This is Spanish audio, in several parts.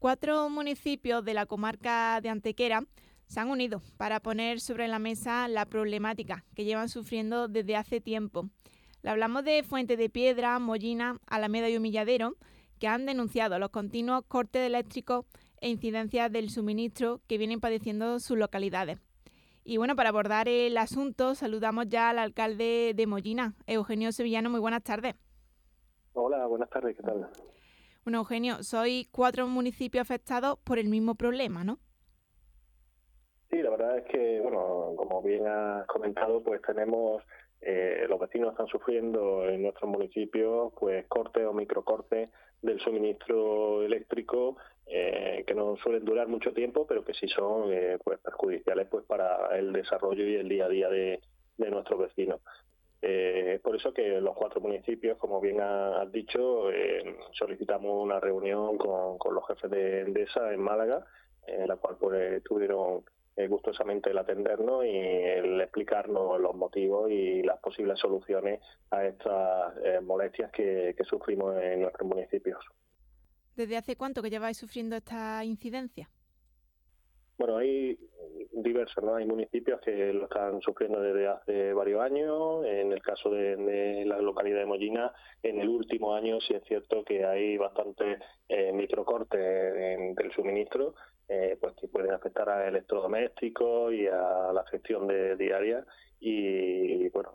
4 municipios de la comarca de Antequera se han unido para poner sobre la mesa la problemática que llevan sufriendo desde hace tiempo. Le hablamos de Fuente de Piedra, Mollina, Alameda y Humilladero, que han denunciado los continuos cortes eléctricos e incidencias del suministro que vienen padeciendo sus localidades. Y bueno, para abordar el asunto, saludamos ya al alcalde de Mollina, Eugenio Sevillano. Muy buenas tardes. Hola, buenas tardes, ¿qué tal? Bueno, Eugenio, sois 4 municipios afectados por el mismo problema, ¿no? Sí, la verdad es que, bueno, como bien has comentado, pues tenemos, los vecinos están sufriendo en nuestros municipios, pues cortes o microcortes del suministro eléctrico que no suelen durar mucho tiempo, pero que sí son pues perjudiciales pues para el desarrollo y el día a día de nuestros vecinos. Es por eso que los 4 municipios, como bien has dicho, solicitamos una reunión con los jefes de Endesa en Málaga, en la cual pues tuvieron gustosamente el atendernos y el explicarnos los motivos y las posibles soluciones a estas molestias que sufrimos en nuestros municipios. ¿Desde hace cuánto que lleváis sufriendo esta incidencia? Bueno, hay diversos, ¿no? Hay municipios que lo están sufriendo desde hace varios años. En el caso de la localidad de Mollina, en el último año sí es cierto que hay bastantes microcortes del suministro, pues que pueden afectar a electrodomésticos y a la gestión diaria. Y bueno,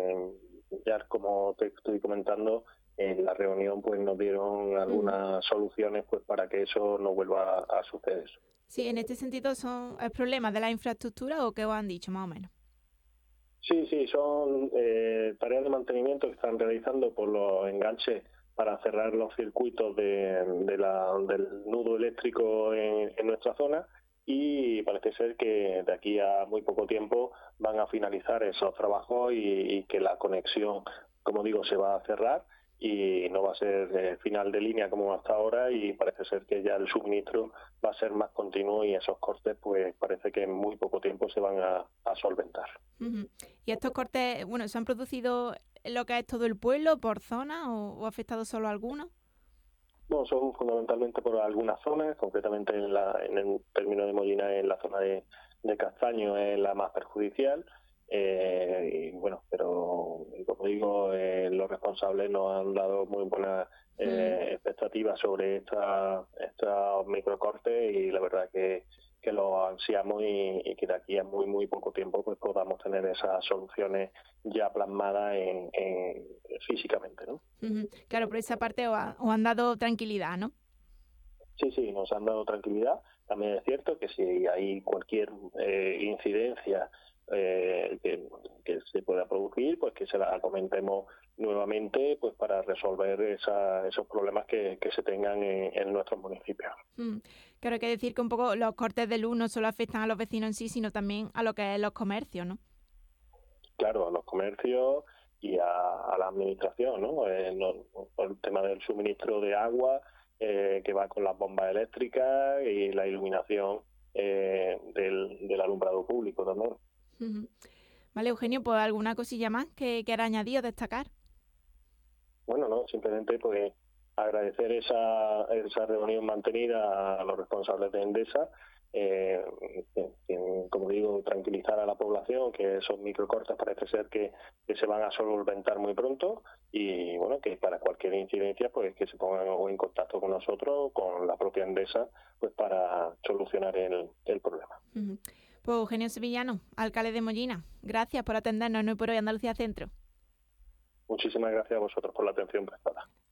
ya como te estoy comentando, en la reunión pues nos dieron algunas soluciones pues para que eso no vuelva a suceder. Sí, en este sentido, ¿son el problema de la infraestructura o qué os han dicho más o menos? Sí, son tareas de mantenimiento que están realizando por los enganches para cerrar los circuitos del nudo eléctrico en nuestra zona, y parece ser que de aquí a muy poco tiempo van a finalizar esos trabajos y que la conexión, como digo, se va a cerrar y no va a ser final de línea como hasta ahora, y parece ser que ya el suministro va a ser más continuo y esos cortes pues parece que en muy poco tiempo se van a solventar. Uh-huh. ¿Y estos cortes, bueno, se han producido en lo que es todo el pueblo, por zona o ha afectado solo a algunos? Bueno, son fundamentalmente por algunas zonas, concretamente en el término de Mollina, en la zona de Castaño es la más perjudicial. Y bueno, pero como digo, los responsables nos han dado muy buenas expectativas sobre estos microcortes, y la verdad que lo ansiamos y que de aquí a muy poco tiempo pues podamos tener esas soluciones ya plasmadas físicamente, ¿no? Claro, por esa parte os han dado tranquilidad, ¿no? Sí, nos han dado tranquilidad. También es cierto que si hay cualquier incidencia que se pueda producir, pues que se la comentemos nuevamente pues para resolver esos problemas que se tengan en nuestros municipios. Claro, hay que decir que un poco los cortes de luz no solo afectan a los vecinos en sí, sino también a lo que es los comercios, ¿no? Claro, a los comercios y a la administración, ¿no? Por el tema del suministro de agua, que va con las bombas eléctricas, y la iluminación del alumbrado público también. Uh-huh. Vale, Eugenio, pues alguna cosilla más que quiera añadir o destacar. Bueno, no, simplemente pues agradecer esa reunión mantenida a los responsables de Endesa, como digo, tranquilizar a la población que esos microcortes parece ser que se van a solventar muy pronto, y bueno, que para cualquier incidencia pues que se pongan en contacto con nosotros, con la propia Endesa, pues para solucionar el problema. Uh-huh. Pues Eugenio Sevillano, alcalde de Mollina, gracias por atendernos en Hoy por Hoy Andalucía Centro. Muchísimas gracias a vosotros por la atención prestada.